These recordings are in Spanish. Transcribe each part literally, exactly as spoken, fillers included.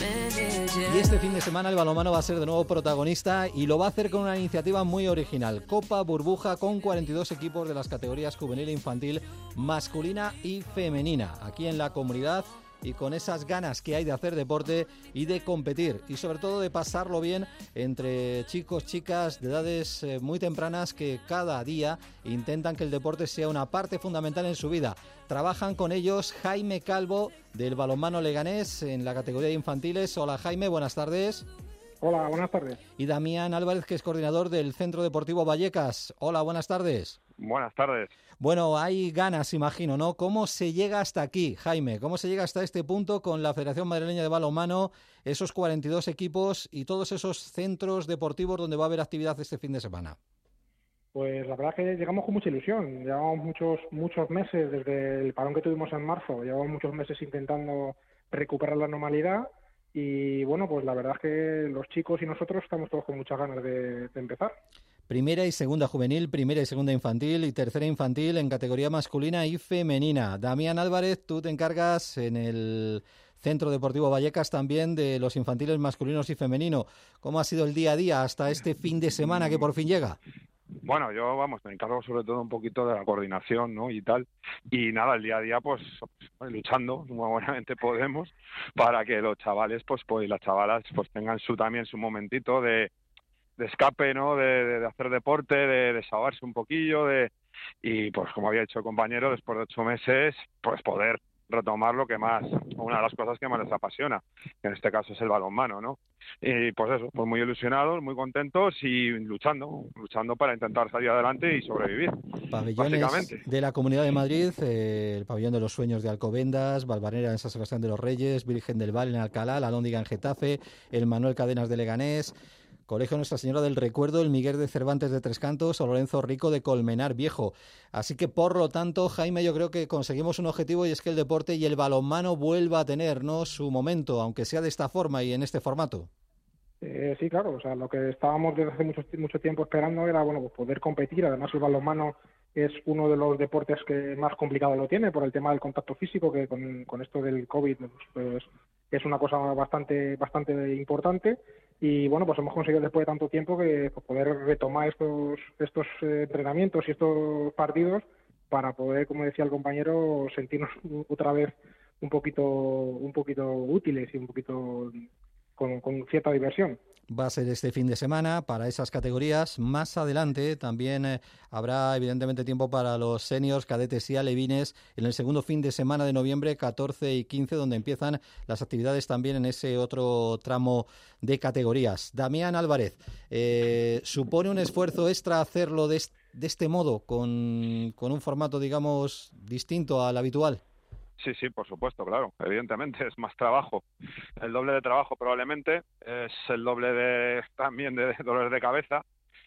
Y este fin de semana el balonmano va a ser de nuevo protagonista y lo va a hacer con una iniciativa muy original. Copa Burbuja con cuarenta y dos equipos de las categorías juvenil e infantil, masculina y femenina, aquí en la comunidad, y con esas ganas que hay de hacer deporte y de competir y sobre todo de pasarlo bien entre chicos, chicas de edades eh, muy tempranas que cada día intentan que el deporte sea una parte fundamental en su vida. Trabajan con ellos Jaime Calvo del balonmano leganés en la categoría de infantiles. Hola Jaime, buenas tardes. Hola, buenas tardes. Y Damián Álvarez, que es coordinador del Centro Deportivo Vallecas. Hola, buenas tardes. Buenas tardes. Bueno, hay ganas, imagino, ¿no? ¿Cómo se llega hasta aquí, Jaime? ¿Cómo se llega hasta este punto con la Federación Madrileña de Balonmano, esos cuarenta y dos equipos y todos esos centros deportivos donde va a haber actividad este fin de semana? Pues la verdad que llegamos con mucha ilusión. Llevamos muchos muchos meses, desde el parón que tuvimos en marzo, llevamos muchos meses intentando recuperar la normalidad y bueno, pues la verdad es que los chicos y nosotros estamos todos con muchas ganas de, de empezar. Primera y segunda juvenil, primera y segunda infantil y tercera infantil en categoría masculina y femenina. Damián Álvarez, tú te encargas en el Centro Deportivo Vallecas también de los infantiles masculinos y femenino. ¿Cómo ha sido el día a día hasta este fin de semana que por fin llega? Bueno, yo, vamos, me encargo sobre todo un poquito de la coordinación, ¿no? Y tal. Y nada, el día a día, pues, pues luchando, como buenamente podemos, para que los chavales, pues, pues, y las chavalas, pues, tengan su también su momentito de, de escape, ¿no? De, de, de hacer deporte, de desahogarse un poquillo, de y, pues, como había dicho el compañero, después de ocho meses, pues, poder retomar lo que más, una de las cosas que más les apasiona, que en este caso es el balonmano, ¿no? Y pues eso, pues muy ilusionados, muy contentos y luchando, luchando para intentar salir adelante y sobrevivir. Pabellones de la Comunidad de Madrid, eh, el Pabellón de los Sueños de Alcobendas, Valvanera en San Sebastián de los Reyes, Virgen del Val en Alcalá, la Alhóndiga en Getafe, el Manuel Cadenas de Leganés, Colegio Nuestra Señora del Recuerdo, el Miguel de Cervantes de Tres Cantos o Lorenzo Rico de Colmenar Viejo. Así que, por lo tanto, Jaime, yo creo que conseguimos un objetivo y es que el deporte y el balonmano vuelva a tener, ¿no?, su momento, aunque sea de esta forma y en este formato. Eh, sí, claro, o sea, lo que estábamos desde hace mucho, mucho tiempo esperando era, bueno, pues poder competir. Además, el balonmano es uno de los deportes que más complicado lo tiene por el tema del contacto físico, que con, con esto del COVID, pues, es una cosa bastante, bastante importante. Y bueno, pues hemos conseguido después de tanto tiempo que pues, poder retomar estos, estos eh, entrenamientos y estos partidos para poder, como decía el compañero, sentirnos otra vez un poquito, un poquito útiles y un poquito Con, con cierta diversión. Va a ser este fin de semana para esas categorías. Más adelante también eh, habrá evidentemente tiempo para los seniors, cadetes y alevines en el segundo fin de semana de noviembre, catorce y quince, donde empiezan las actividades también en ese otro tramo de categorías. Damián Álvarez, eh, ¿supone un esfuerzo extra hacerlo de, est- de este modo, con, con un formato, digamos, distinto al habitual? Sí, sí, por supuesto, claro, evidentemente es más trabajo, el doble de trabajo probablemente, es el doble de también de dolores de cabeza,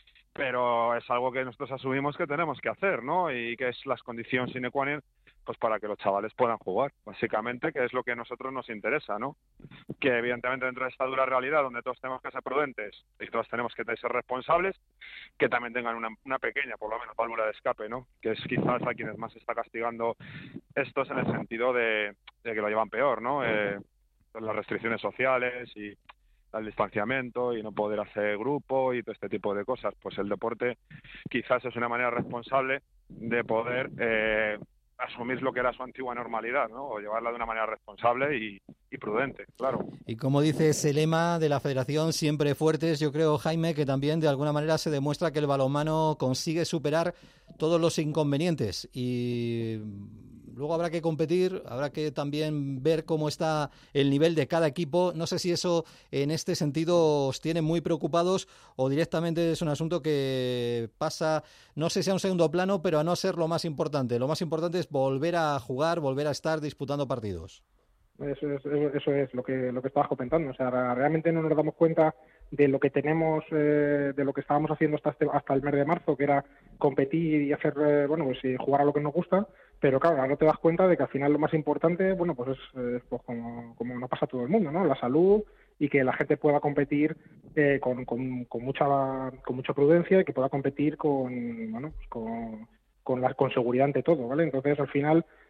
pero es algo que nosotros asumimos que tenemos que hacer, ¿no? Y que es las condiciones sine qua non, pues para que los chavales puedan jugar, básicamente, que es lo que a nosotros nos interesa, ¿no? Que evidentemente dentro de esta dura realidad donde todos tenemos que ser prudentes y todos tenemos que ser responsables, que también tengan una, una pequeña, por lo menos, válvula de escape, ¿no? Que es quizás a quienes más se está castigando estos en el sentido de, de que lo llevan peor, ¿no? Eh, las restricciones sociales y el distanciamiento y no poder hacer grupo y todo este tipo de cosas. Pues el deporte quizás es una manera responsable de poder eh, asumir lo que era su antigua normalidad, ¿no? O llevarla de una manera responsable y, y prudente, claro. Y como dice ese lema de la Federación, siempre fuertes, yo creo, Jaime, que también de alguna manera se demuestra que el balonmano consigue superar todos los inconvenientes y luego habrá que competir, habrá que también ver cómo está el nivel de cada equipo. No sé si eso en este sentido os tiene muy preocupados o directamente es un asunto que pasa, no sé si a un segundo plano, pero a no ser lo más importante. Lo más importante es volver a jugar, volver a estar disputando partidos. Eso es, eso es lo que lo que estabas comentando. O sea, realmente no nos damos cuenta de lo que tenemos, eh, de lo que estábamos haciendo hasta este, hasta el mes de marzo, que era competir y hacer, eh, bueno, pues jugar a lo que nos gusta. Pero claro, ahora no te das cuenta de que al final lo más importante, bueno, pues es eh, pues como, como no pasa a todo el mundo, ¿no? La salud y que la gente pueda competir eh, con, con, con mucha con mucha prudencia y que pueda competir con, bueno, pues con con, la, con seguridad ante todo, ¿vale? Entonces, al final,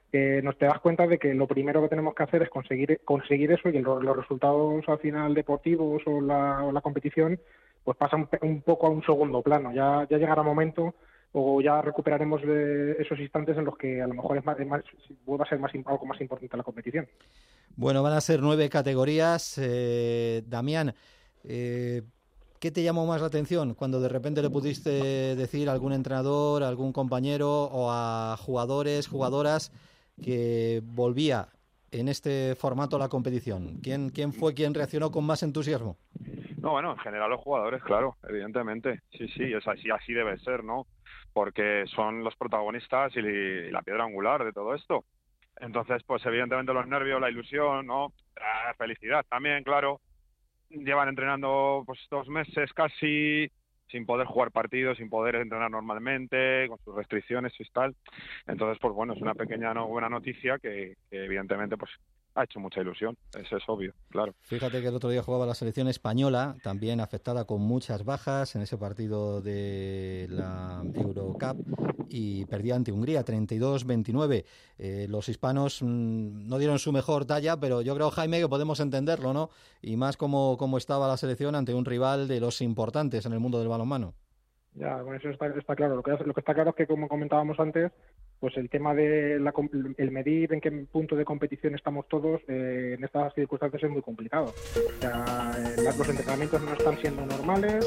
eh, nos te das cuenta de que lo primero que tenemos que hacer es conseguir conseguir eso, y el, los resultados al final deportivos o la, o la competición pues pasa un, un poco a un segundo plano. Ya, ya llegará un momento o ya recuperaremos de esos instantes en los que a lo mejor es más, es más, vuelva a ser más, algo más importante la competición. Bueno, van a ser nueve categorías. Eh, Damián, eh, ¿qué te llamó más la atención cuando de repente le pudiste decir a algún entrenador, a algún compañero o a jugadores, jugadoras que volvía en este formato a la competición? ¿Quién, quién fue quien reaccionó con más entusiasmo? No, bueno, en general los jugadores, claro, evidentemente. Sí, sí, es así, así debe ser, ¿no? Porque son los protagonistas y, y la piedra angular de todo esto. Entonces, pues evidentemente los nervios, la ilusión, ¿no? La felicidad también, claro. Llevan entrenando pues dos meses casi, sin poder jugar partidos, sin poder entrenar normalmente, con sus restricciones y tal. Entonces, pues bueno, es una pequeña no, buena noticia que, que evidentemente pues ha hecho mucha ilusión, eso es obvio, claro. Fíjate que el otro día jugaba la selección española, también afectada con muchas bajas en ese partido de la Eurocup, y perdía ante Hungría treinta y dos veintinueve. Eh, los hispanos mmm, no dieron su mejor talla, pero yo creo, Jaime, que podemos entenderlo, ¿no? Y más como, como estaba la selección ante un rival de los importantes en el mundo del balonmano. Ya, bueno, eso está, está claro. Lo que, lo que está claro es que, como comentábamos antes, pues el tema de la, el medir en qué punto de competición estamos todos eh, en estas circunstancias es muy complicado. O sea, los entrenamientos no están siendo normales,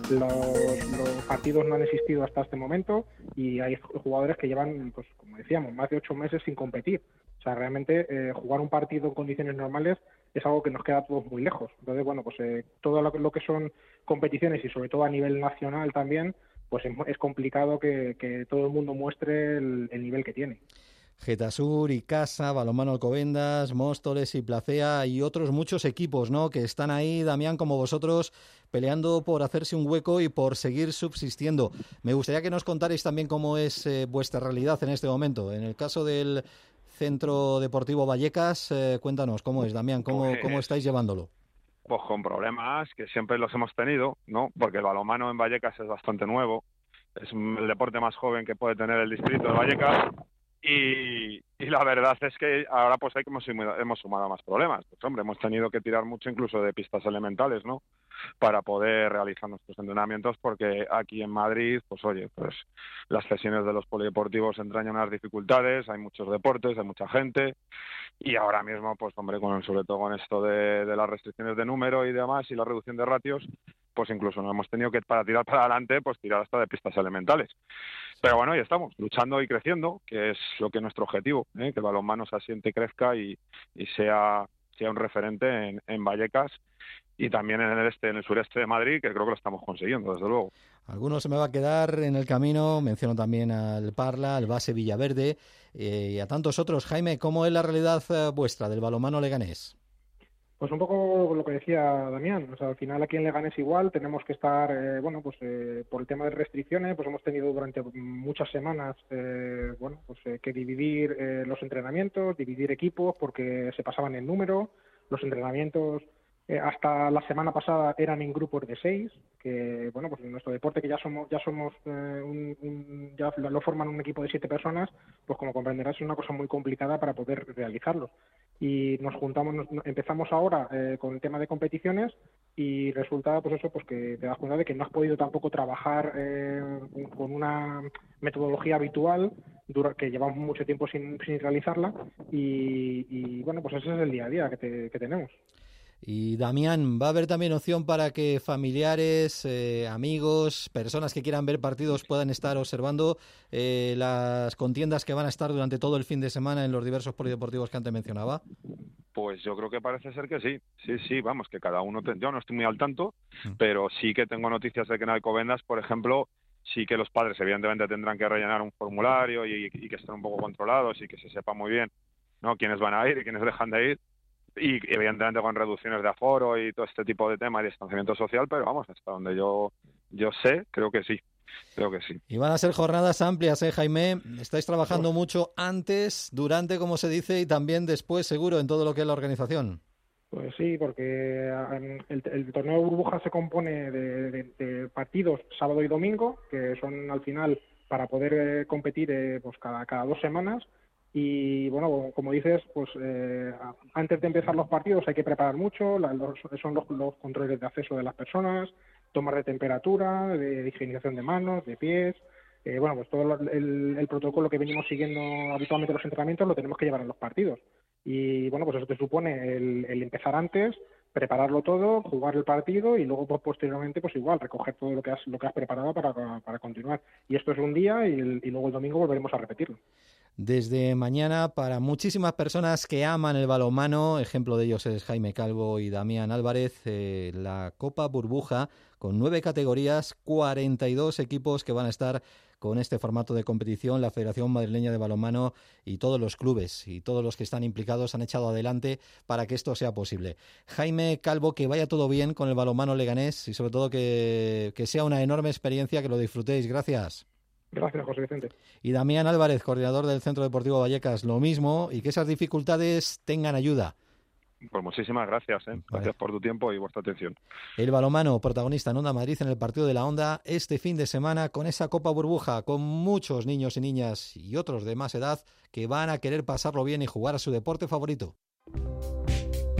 los, los partidos no han existido hasta este momento y hay jugadores que llevan, pues como decíamos, más de ocho meses sin competir. O sea, realmente eh, jugar un partido en condiciones normales es algo que nos queda a todos muy lejos. Entonces, bueno, pues eh, todo lo, lo que son competiciones y sobre todo a nivel nacional también, pues es, es complicado que, que todo el mundo muestre el, el nivel que tiene. Getasur, Icasa, Balonmano Alcobendas, Móstoles y Placea y otros muchos equipos, ¿no?, que están ahí, Damián, como vosotros, peleando por hacerse un hueco y por seguir subsistiendo. Me gustaría que nos contarais también cómo es eh, vuestra realidad en este momento. En el caso del Centro Deportivo Vallecas, eh, cuéntanos cómo es, Damián, cómo, pues, cómo estáis llevándolo. Pues con problemas que siempre los hemos tenido, ¿no? Porque el balonmano en Vallecas es bastante nuevo, es el deporte más joven que puede tener el distrito de Vallecas. Y, y la verdad es que ahora pues hay que hemos, hemos sumado más problemas. Pues hombre, hemos tenido que tirar mucho incluso de pistas elementales, ¿no?, para poder realizar nuestros entrenamientos, porque aquí en Madrid, pues oye, pues las sesiones de los polideportivos entrañan unas dificultades, hay muchos deportes, hay mucha gente, y ahora mismo, pues hombre, con sobre todo con esto de, de las restricciones de número y demás, y la reducción de ratios, pues incluso nos hemos tenido que, para tirar para adelante, pues tirar hasta de pistas elementales. Pero bueno, ahí estamos, luchando y creciendo, que es lo que es nuestro objetivo, ¿eh? Que el balonmano se asiente, crezca y, y sea, sea un referente en, en Vallecas y también en el este, en el sureste de Madrid, que creo que lo estamos consiguiendo, desde luego. Algunos se me va a quedar en el camino, menciono también al Parla, al Base Villaverde eh, y a tantos otros. Jaime, ¿cómo es la realidad eh, vuestra del balonmano leganés? Pues un poco lo que decía Damián, o sea, al final aquí en Leganés igual tenemos que estar, eh, bueno, pues eh, por el tema de restricciones, pues hemos tenido durante muchas semanas, eh, bueno, pues eh, que dividir eh, los entrenamientos, dividir equipos porque se pasaban el número, los entrenamientos eh, hasta la semana pasada eran en grupos de seis, que bueno, pues en nuestro deporte que ya somos, ya somos, eh, un, un, ya lo forman un equipo de siete personas, pues como comprenderás es una cosa muy complicada para poder realizarlo. Y nos juntamos, nos, empezamos ahora eh, con el tema de competiciones y resulta pues eso, pues que te das cuenta de que no has podido tampoco trabajar eh, con una metodología habitual dura, que llevamos mucho tiempo sin, sin realizarla y, y bueno, pues ese es el día a día que, te, que tenemos. Y Damián, ¿va a haber también opción para que familiares, eh, amigos, personas que quieran ver partidos puedan estar observando eh, las contiendas que van a estar durante todo el fin de semana en los diversos polideportivos que antes mencionaba? Pues yo creo que parece ser que sí, sí, sí, vamos, que cada uno, te... yo no estoy muy al tanto, mm. pero sí que tengo noticias de que en Alcobendas, por ejemplo, sí que los padres evidentemente tendrán que rellenar un formulario y, y que estén un poco controlados y que se sepa muy bien, ¿no?, quiénes van a ir y quiénes dejan de ir. Y evidentemente con reducciones de aforo y todo este tipo de temas y distanciamiento social, pero vamos, hasta donde yo yo sé, creo que sí, creo que sí. Y van a ser jornadas amplias, ¿eh, Jaime? Estáis trabajando mucho antes, durante, como se dice, y también después, seguro, en todo lo que es la organización. Pues sí, porque el, el torneo de burbuja se compone de, de, de partidos sábado y domingo, que son al final para poder eh, competir eh, pues cada, cada dos semanas. Y bueno, como dices, pues eh, antes de empezar los partidos hay que preparar mucho, la, los, son los, los controles de acceso de las personas, tomas de temperatura, de, de higienización de manos, de pies. Eh, bueno, pues todo el, el protocolo que venimos siguiendo habitualmente en los entrenamientos lo tenemos que llevar en los partidos. Y bueno, pues eso te supone el, el empezar antes, prepararlo todo, jugar el partido y luego pues, posteriormente pues igual recoger todo lo que has lo que has preparado para, para continuar. Y esto es un día y, el, y luego el domingo volveremos a repetirlo. Desde mañana, para muchísimas personas que aman el balonmano, ejemplo de ellos es Jaime Calvo y Damián Álvarez, eh, la Copa Burbuja con nueve categorías, cuarenta y dos equipos que van a estar con este formato de competición. La Federación Madrileña de Balonmano y todos los clubes y todos los que están implicados han echado adelante para que esto sea posible. Jaime Calvo, que vaya todo bien con el balonmano leganés y sobre todo que, que sea una enorme experiencia, que lo disfrutéis. Gracias. Gracias, José Vicente. Y Damián Álvarez, coordinador del Centro Deportivo Vallecas, lo mismo, y que esas dificultades tengan ayuda. Pues muchísimas gracias, ¿eh? Gracias vale. por tu tiempo y vuestra atención. El balonmano, protagonista en Onda Madrid en el partido de la Onda este fin de semana con esa Copa Burbuja, con muchos niños y niñas y otros de más edad que van a querer pasarlo bien y jugar a su deporte favorito.